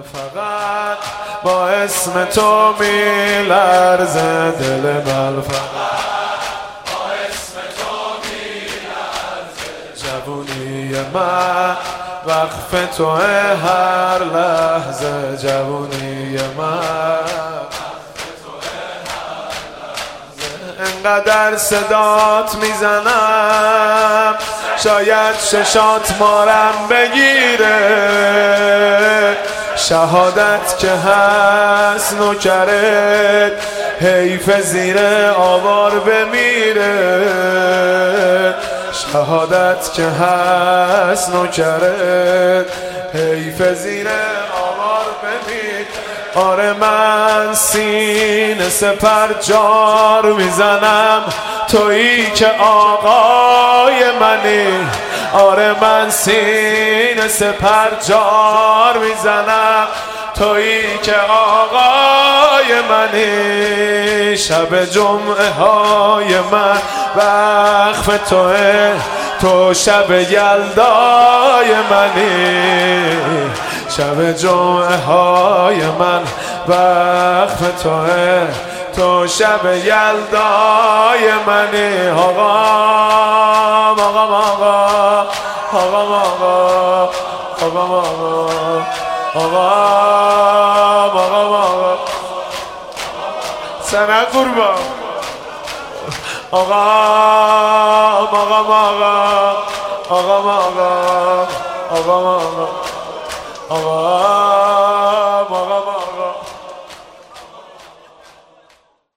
فقط با اسم تو میلرزه دل من، فقط با اسم تو میلرزه جوونی من، وقف تو هر لحظه جوونی من، انقدر صدات میزنم شاید ششات مارم بگیره، شهادت که هست نوکرت حیف زیر آوار بمیره، شهادت که هست نوکرت حیف زیر آوار بمیره. آره من سینه سپر جار میزنم تویی که آقای منی، آره من سینه سپر جار میزنم تویی که آقای منی، شب جمعه های من وقف توه، تو شب یلدای منی، شب جمعه های من وقف توه، تو شب یلدای منی. آقا آقا آقا آقا آقا آقا آقا آقا آقا سنه قربان آقا آقا آقا آقا آقا آقا آقا